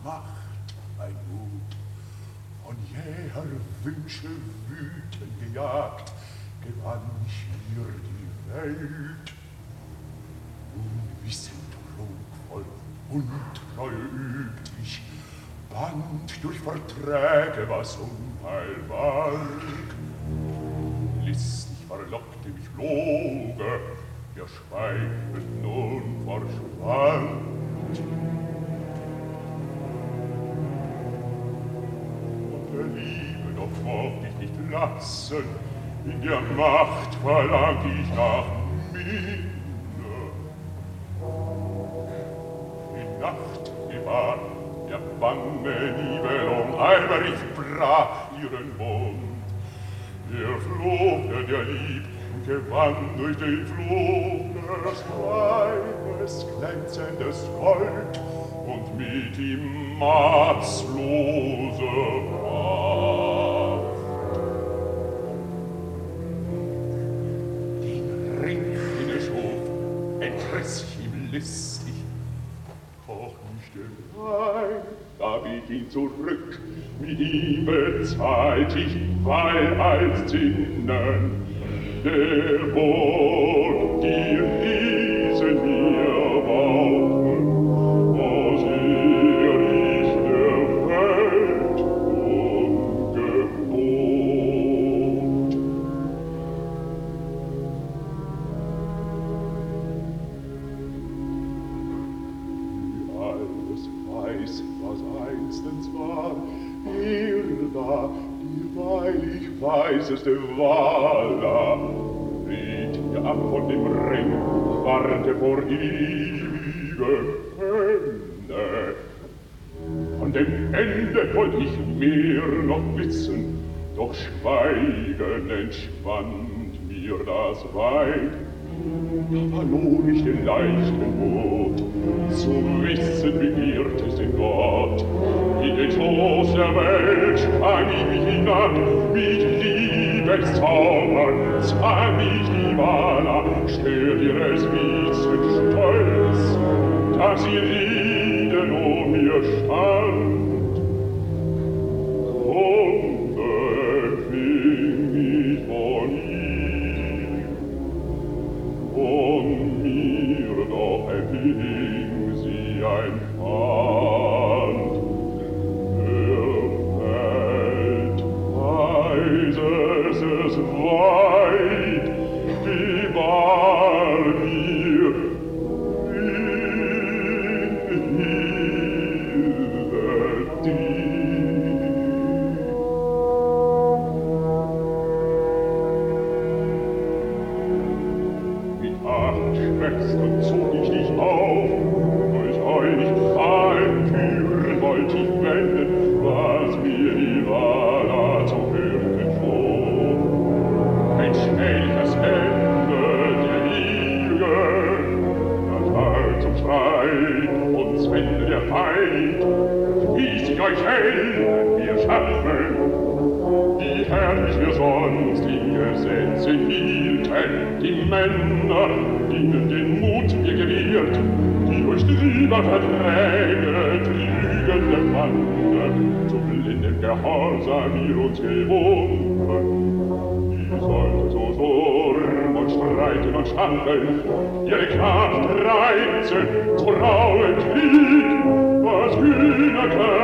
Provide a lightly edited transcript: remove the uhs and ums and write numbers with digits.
Macht, mein Mut, von jäher Wünsche wütend gejagt, gewann ich mir die Welt. Unwissend, prunkvoll, untreu übt ich, band durch Verträge, was unheilbar. Listig verlockte mich Loge, der schweigend nun verschwand. Und der Liebe doch mocht ich nicht lassen, in der Macht verlangt ich nach Minne. Die Nacht gebar der bange Nibelung, alberisch brach ihren Mund. Er flog, der lieb, gewann durch den Flug des Weibes glänzendes Gold und mit ihm maßlose Pracht. Den Ring, den er schob, entriss ich ihm listig, doch nicht den Wein, gab ich ihn zurück, mit ihm bezahlt ich, weil als Zinnen, der wohl die Riesen mir bauten, aus ihr ich der Welt ungebot. Wie alles weiß, was einstens war, da, dieweil ich weiseste Wala, riet ihr ab von dem Ring, warte vor ewigem Ende. Von dem Ende wollt ich mehr noch wissen, doch schweigen entschwand mir das Weib. Da verlor ich den leichten Mut, zu wissen, wie ehrt es den Gott. In den Schoß der Welt sprang ich mich hinab, mit Liebeszauber zwang ich die Wala, stört ihres Witzens Stolz, dass sie Rieden um mir stand. Wunder fing ich von ihm, und mir doch empfing sie ein Pfand. Es weit, wie war mir mit acht Schwestern zog ich dich auf, durch euch Falltüren wollt ich wenden, was mir die Wala zu hören floh. Ein schnelles Ende der Liebe, das Tag zum Streit, uns wende der Feind, wies ich euch hell, wir schaffen, die herrlich wir sonst die Gesetze hielten, die Männer, denen den Mut wir gewährt, die durch drüber Verträge trügende Bande, zu blindem Gehorsam wir uns gewunden. Die sollte so Sturm und streiten und schwanken, ihre Kraft reizen, zu rauen Krieg, was Hühner